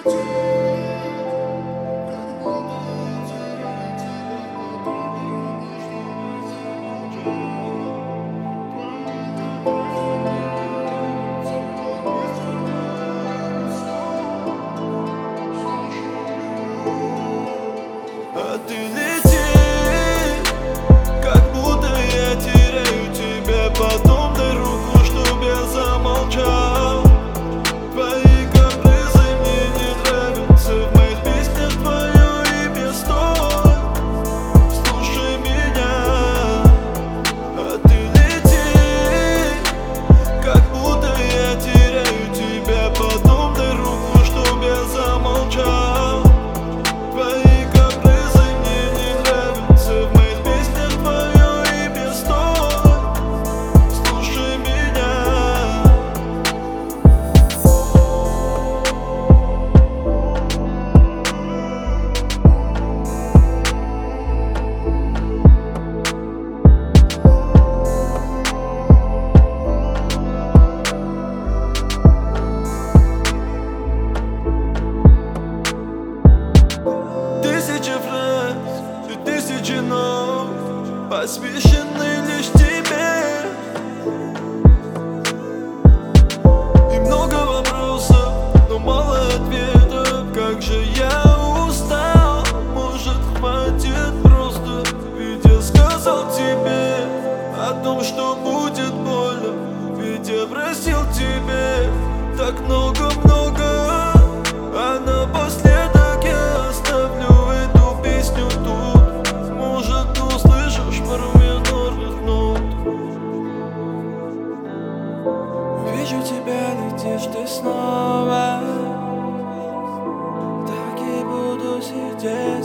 А ты лети, как будто я теряю тебя. Потом дай руку, чтоб я замолчал. Твои капризы мне не нравятся. В моих песнях твое имя стоит. Слушай меня. А ты лети, как будто я теряю тебя. Потом дай руку, чтоб я замолчал. Твои капризы мне не нравятся. В моих песнях твое имя стоит. Слушай меня. Тысячи фраз и тысячи нот, посвящены лишь тебе. И много вопросов, но мало ответов. Как же я устал, может хватит просто. Ведь я сказал тебе о том, что будет больно. Ведь я просил тебе так много-много. А напоследок я оставлю эту песню тут. Может, услышишь пару минорных нот. Вижу тебя, летишь ты снова. Так и буду сидеть.